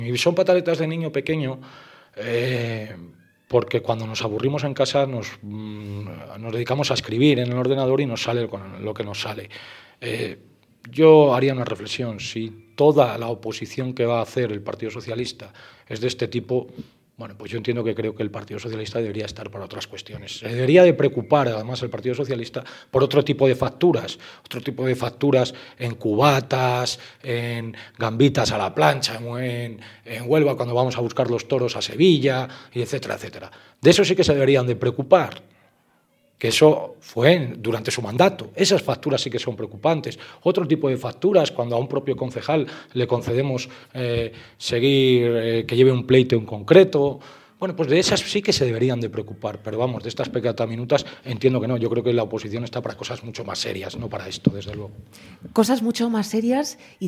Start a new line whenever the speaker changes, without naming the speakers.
Y son pataletas de niño pequeño, porque cuando nos aburrimos en casa nos dedicamos a escribir en el ordenador y nos sale lo que nos sale. Yo haría una reflexión. Si toda la oposición que va a hacer el Partido Socialista es de este tipo, bueno, pues yo entiendo que creo que el Partido Socialista debería estar para otras cuestiones. Se debería de preocupar, además, el Partido Socialista por otro tipo de facturas en cubatas, en gambitas a la plancha, en Huelva cuando vamos a buscar los toros a Sevilla, y etcétera, etcétera. De eso sí que se deberían de preocupar, que eso fue durante su mandato. Esas facturas sí que son preocupantes. Otro tipo de facturas, cuando a un propio concejal le concedemos que lleve un pleito en concreto, bueno, pues de esas sí que se deberían de preocupar, pero vamos, de estas pecataminutas entiendo que no. Yo creo que la oposición está para cosas mucho más serias, no para esto, desde luego.
Cosas mucho más serias y